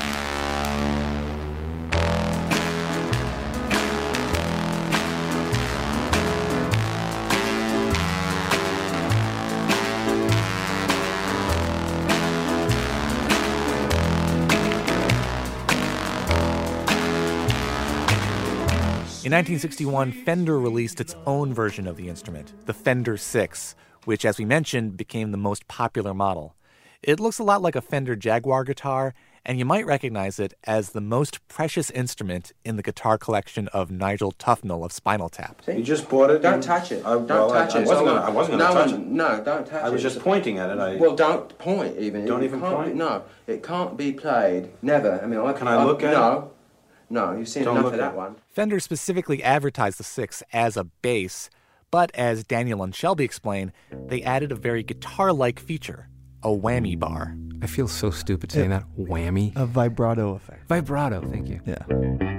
In nineteen sixty-one, Fender released its own version of the instrument, the Fender six, which, as we mentioned, became the most popular model. It looks a lot like a Fender Jaguar guitar, and you might recognize it as the most precious instrument in the guitar collection of Nigel Tufnell of Spinal Tap. You just bought it? Don't and- touch it. I, Don't well, touch I, I it. wasn't No gonna, I wasn't going no to touch one, it. No, don't touch it. I was just pointing at it. I, Well, don't point even. Don't It even can't point? Be, no, it can't be played. Never. I mean, I, Can I look at it? No. No, you've seen Don't enough look of at that it. one. Fender specifically advertised the six as a bass, but as Daniel and Shelby explain, they added a very guitar-like feature, a whammy bar. I feel so stupid saying that. Whammy. A vibrato effect. Vibrato, thank you. Yeah.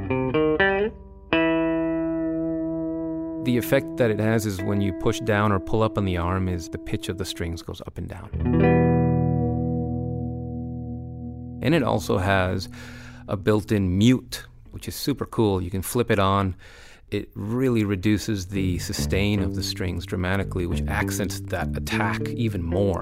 The effect that it has is when you push down or pull up on the arm is the pitch of the strings goes up and down. And it also has a built-in mute, which is super cool. You can flip it on. It really reduces the sustain of the strings dramatically, which accents that attack even more.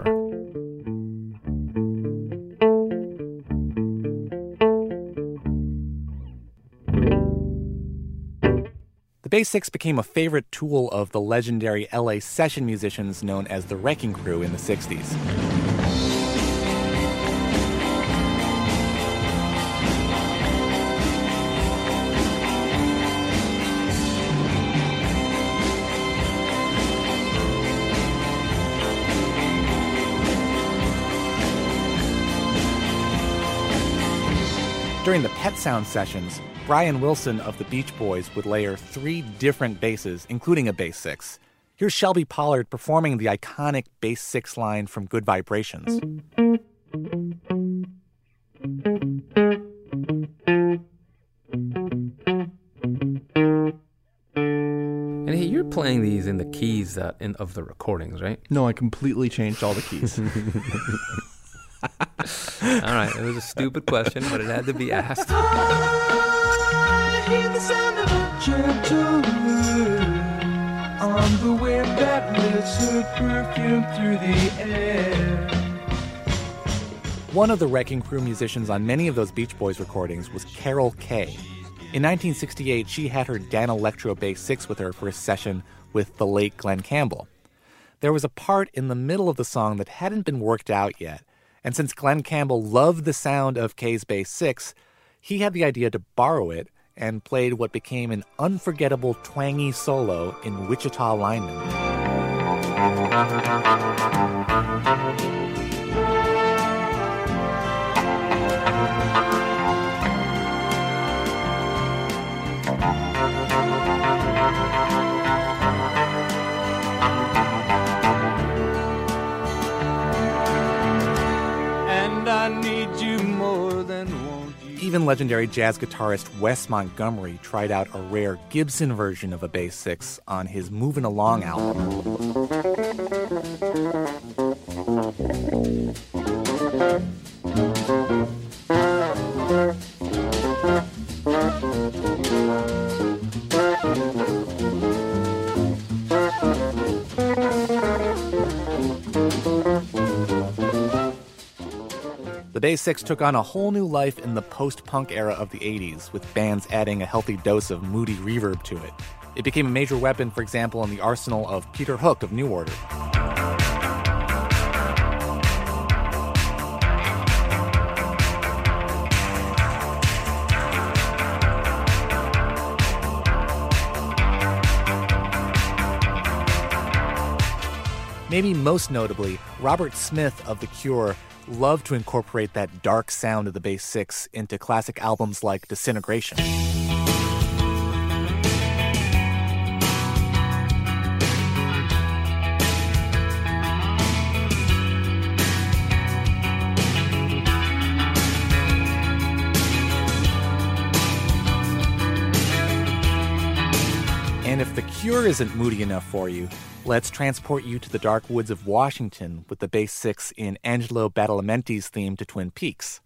The Bass six became a favorite tool of the legendary L A session musicians known as the Wrecking Crew in the sixties. During the Pet Sound sessions, Brian Wilson of the Beach Boys would layer three different basses, including a bass six. Here's Shelby Pollard performing the iconic bass six line from Good Vibrations. And hey, you're playing these in the keys that in, of the recordings, right? No, I completely changed all the keys. All right, it was a stupid question, but it had to be asked. I hear the sound of a gentle wind on the wind that lifts her perfume through the air. One of the Wrecking Crew musicians on many of those Beach Boys recordings was Carol Kaye. In nineteen sixty-eight, she had her Dan Electro Bass six with her for a session with the late Glen Campbell. There was a part in the middle of the song that hadn't been worked out yet, and since Glen Campbell loved the sound of Kaye's Bass six, he had the idea to borrow it and played what became an unforgettable twangy solo in Wichita Lineman. And I need you more than want you. Even legendary jazz guitarist Wes Montgomery tried out a rare Gibson version of a Bass six on his Movin' Along album. The Bass six took on a whole new life in the post-punk era of the eighties, with bands adding a healthy dose of moody reverb to it. It became a major weapon, for example, in the arsenal of Peter Hook of New Order. Maybe most notably, Robert Smith of The Cure loved to incorporate that dark sound of the Bass six into classic albums like Disintegration. And if The Cure isn't moody enough for you, let's transport you to the dark woods of Washington with the bass six in Angelo Badalamenti's theme to Twin Peaks.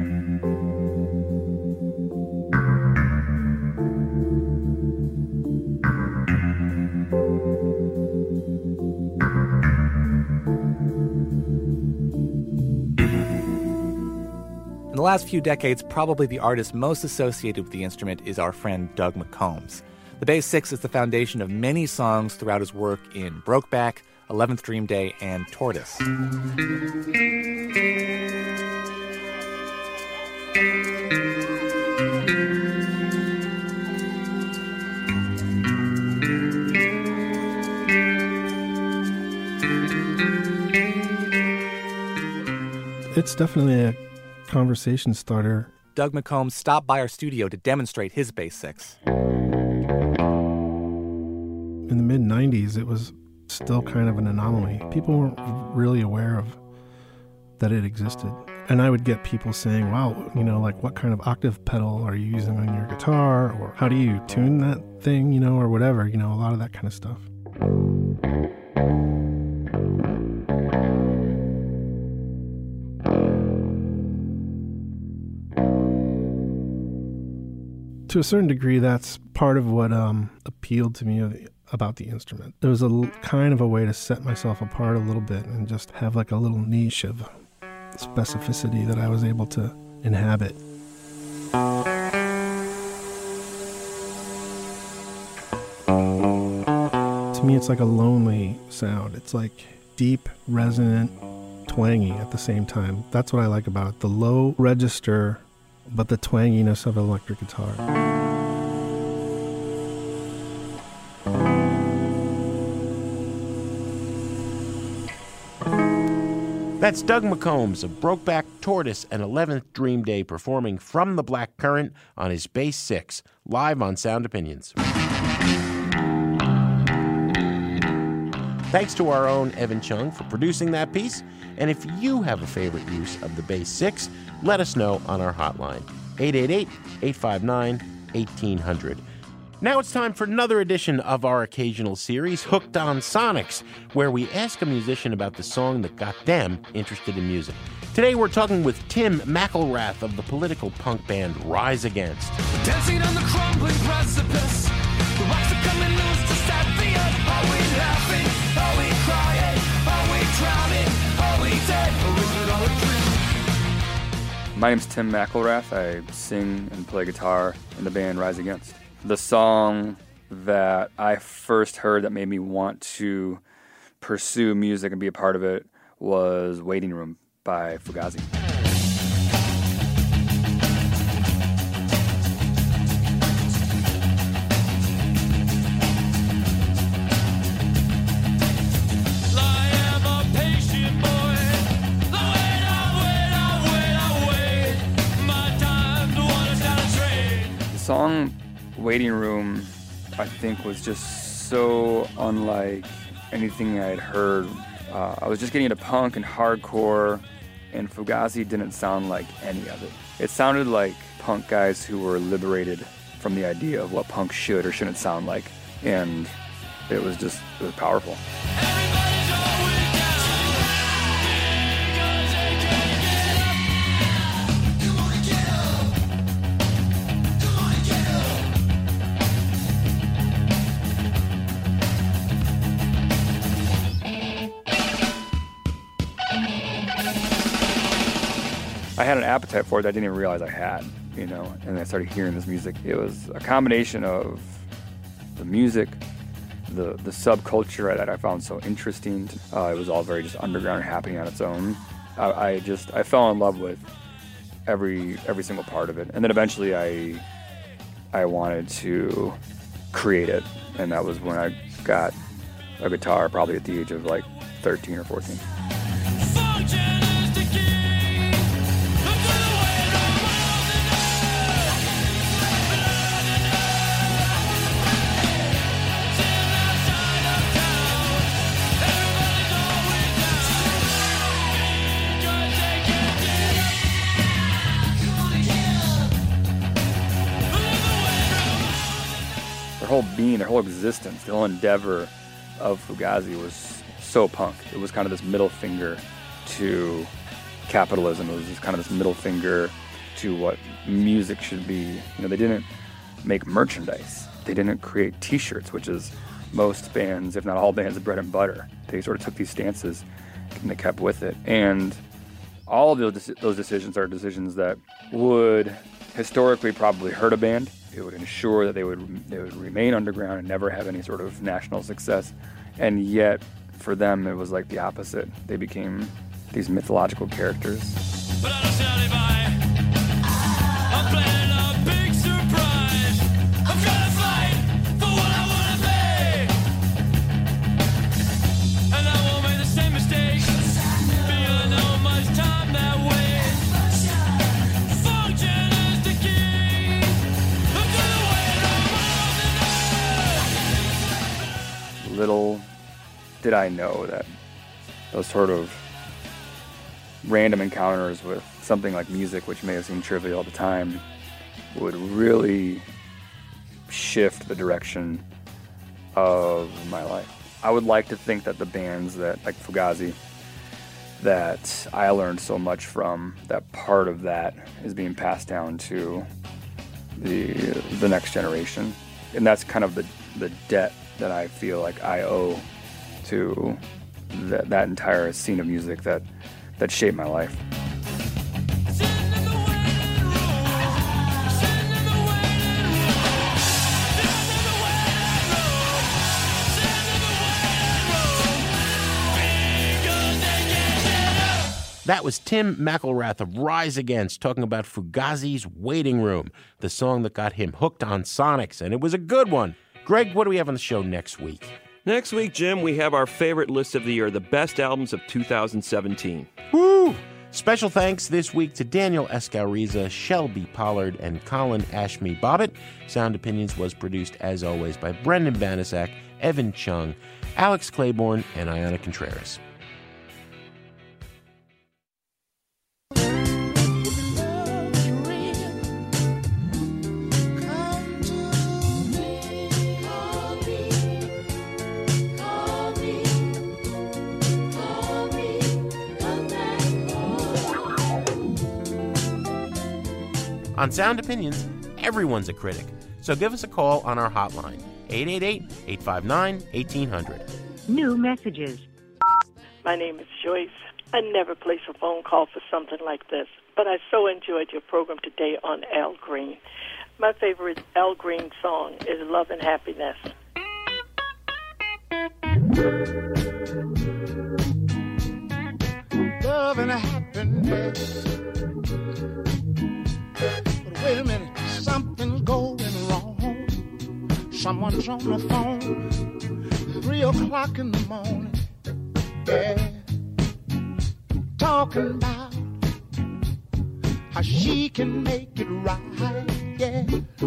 In the last few decades, probably the artist most associated with the instrument is our friend Doug McCombs. The bass six is the foundation of many songs throughout his work in Brokeback, eleventh Dream Day, and Tortoise. It's definitely a conversation starter. Doug McCombs stopped by our studio to demonstrate his bass six. In the mid nineties, it was still kind of an anomaly. People weren't really aware of that it existed. And I would get people saying, wow, you know, like what kind of octave pedal are you using on your guitar? Or how do you tune that thing, you know, or whatever, you know, a lot of that kind of stuff. To a certain degree, that's part of what um, appealed to me about the instrument. It was a l- kind of a way to set myself apart a little bit and just have like a little niche of specificity that I was able to inhabit. To me, it's like a lonely sound. It's like deep, resonant, twangy at the same time. That's what I like about it. The low register, but the twanginess of an electric guitar. That's Doug McCombs of Brokeback, Tortoise, and eleventh Dream Day performing From the Black Currant on his bass six, live on Sound Opinions. Thanks to our own Evan Chung for producing that piece. And if you have a favorite use of the bass six, let us know on our hotline, eight eight eight, eight five nine, one eight zero zero. Now it's time for another edition of our occasional series, Hooked on Sonics, where we ask a musician about the song that got them interested in music. Today we're talking with Tim McElrath of the political punk band Rise Against. Dancing on the crumbling precipice, the rocks are coming loose to start the earth. Are we laughing? Are we crying? Are we drowning? Are we dead? Or is it all a dream? My name's Tim McElrath. I sing and play guitar in the band Rise Against. The song that I first heard that made me want to pursue music and be a part of it was Waiting Room by Fugazi. The song Waiting Room, I think, was just so unlike anything I had heard. Uh, I was just getting into punk and hardcore, and Fugazi didn't sound like any of it. It sounded like punk guys who were liberated from the idea of what punk should or shouldn't sound like, and it was just, it was powerful. I had an appetite for it that I didn't even realize I had, you know, and I started hearing this music. It was a combination of the music, the the subculture that I found so interesting. Uh, it was all very just underground and happening on its own. I, I just, I fell in love with every every single part of it. And then eventually I, I wanted to create it, and that was when I got a guitar, probably at the age of like thirteen or fourteen. their whole being, their whole existence, the whole endeavor of Fugazi was so punk. It was kind of this middle finger to capitalism. It was just kind of this middle finger to what music should be. You know, they didn't make merchandise. They didn't create T-shirts, which is most bands, if not all bands, bread and butter. They sort of took these stances and they kept with it. And all of those those decisions are decisions that would historically probably hurt a band. It would ensure that they would they would remain underground and never have any sort of national success. And yet, for them, it was like the opposite. They became these mythological characters. But I don't stand by. I'm planning a big surprise. I'm trying to fight for what I want to be. And I won't make the same mistakes. Feeling how much time that waits. Function is the key. Look to the way of the Little did I know that those sort of random encounters with something like music, which may have seemed trivial at the time, would really shift the direction of my life. I would like to think that the bands that, like Fugazi, that I learned so much from, that part of that is being passed down to the the next generation. And that's kind of the, the debt that I feel like I owe to that, that entire scene of music that that shaped my life. That was Tim McElrath of Rise Against talking about Fugazi's Waiting Room, the song that got him hooked on Sonics, and it was a good one. Greg, what do we have on the show next week? Next week, Jim, we have our favorite list of the year, the best albums of two thousand seventeen. Woo! Special thanks this week to Daniel Escauriza, Shelby Pollard, and Colin Ashme Bobbitt. Sound Opinions was produced, as always, by Brendan Banasak, Evan Chung, Alex Claiborne, and Ayana Contreras. On Sound Opinions, everyone's a critic. So give us a call on our hotline, eight eight eight, eight five nine, one eight zero zero. New messages. My name is Joyce. I never place a phone call for something like this, but I so enjoyed your program today on Al Green. My favorite Al Green song is Love and Happiness. Love and happiness. But wait a minute, something's going wrong. Someone's on the phone, three o'clock in the morning, yeah, talking about how she can make it right, yeah.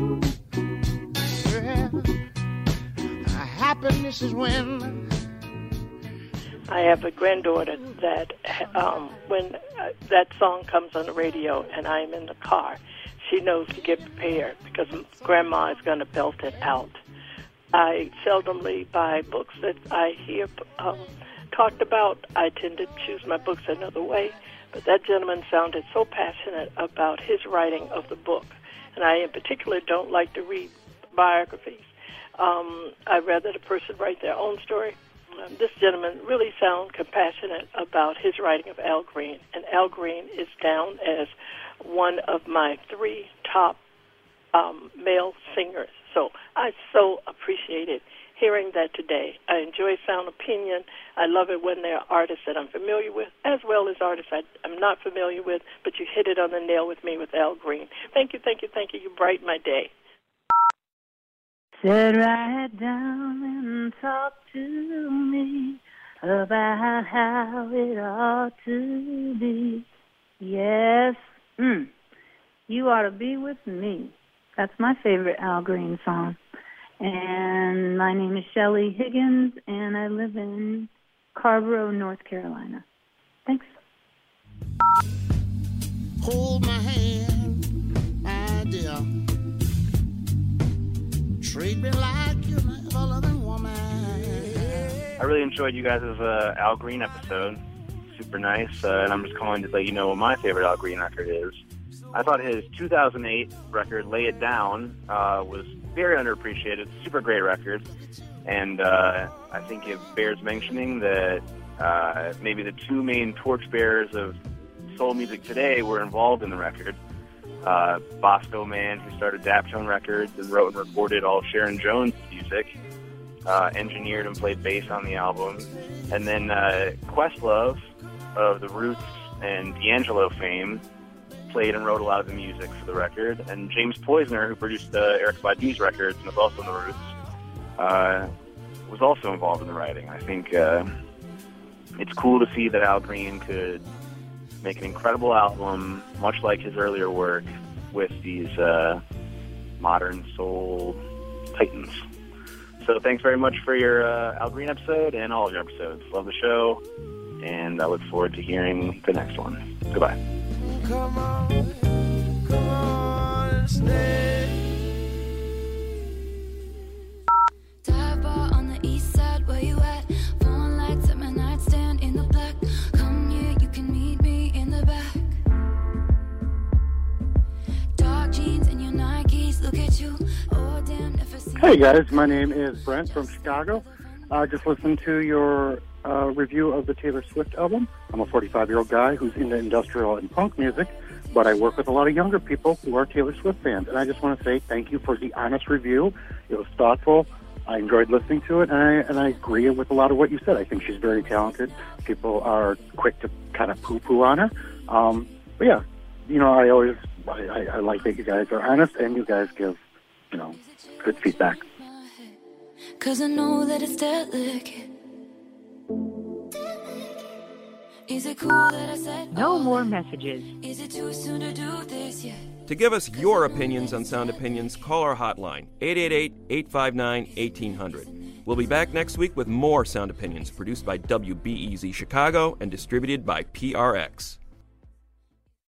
Yeah. Happiness is when I have a granddaughter that um, when uh, that song comes on the radio and I'm in the car, she knows to get prepared because Grandma is going to belt it out. I seldomly buy books that I hear um, talked about. I tend to choose my books another way, but that gentleman sounded so passionate about his writing of the book, and I in particular don't like to read biographies. Um, I'd rather the person write their own story. Um, this gentleman really sounded compassionate about his writing of Al Green, and Al Green is down as one of my three top um, male singers. So I so appreciated hearing that today. I enjoy Sound Opinion. I love it when there are artists that I'm familiar with, as well as artists I, I'm not familiar with, but you hit it on the nail with me with Al Green. Thank you, thank you, thank you. You brighten my day. Sit right down and talk to me about how it ought to be. Yes, mm. You ought to be with me. That's my favorite Al Green song. And my name is Shelley Higgins, and I live in Carborough, North Carolina. Thanks. hold my hand, my dear. treat me like you're never loving woman. I really enjoyed you guys' uh, Al Green episode. Super nice. Uh, and I'm just calling to let you know what my favorite Al Green record is. I thought his two thousand eight record, Lay It Down, uh, was very underappreciated. Super great record. And uh, I think it bears mentioning that uh, maybe the two main torchbearers of soul music today were involved in the record. Uh, Bosco Mann, who started Daptone Records and wrote and recorded all of Sharon Jones' music, uh, engineered and played bass on the album. And then uh, Questlove of the Roots and D'Angelo fame played and wrote a lot of the music for the record. And James Poisner, who produced uh, Eric Badu's records and was also in the Roots, uh, was also involved in the writing. I think uh, it's cool to see that Al Green could make an incredible album, much like his earlier work, with these uh, modern soul titans. So thanks very much for your uh, Al Green episode and all of your episodes. Love the show, and I look forward to hearing the next one. Goodbye. Come on, come on and stay. Dive bar on the east side, where you at? Phone lights at my nightstand in the black. Come here, you can meet me in the back. Dark jeans and your Nikes, look at you. Oh, damn, never seen. Hey guys, my name is Brent from Chicago. I uh, just listened to your uh, review of the Taylor Swift album. I'm a forty-five-year-old guy who's into industrial and punk music, but I work with a lot of younger people who are Taylor Swift fans, and I just want to say thank you for the honest review. It was thoughtful. I enjoyed listening to it, and I, and I agree with a lot of what you said. I think she's very talented. People are quick to kind of poo-poo on her. Um, but yeah, you know, I always, I, I, I like that you guys are honest, and you guys give, you know, good feedback. Cause I know that it's delicate. Is it cool that I said no more messages? Is it too soon to do this yet? To give us your opinions on Sound Opinions, call our hotline, eight eight eight, eight five nine, one eight hundred. We'll be back next week with more Sound Opinions, produced by W B E Z Chicago and distributed by P R X.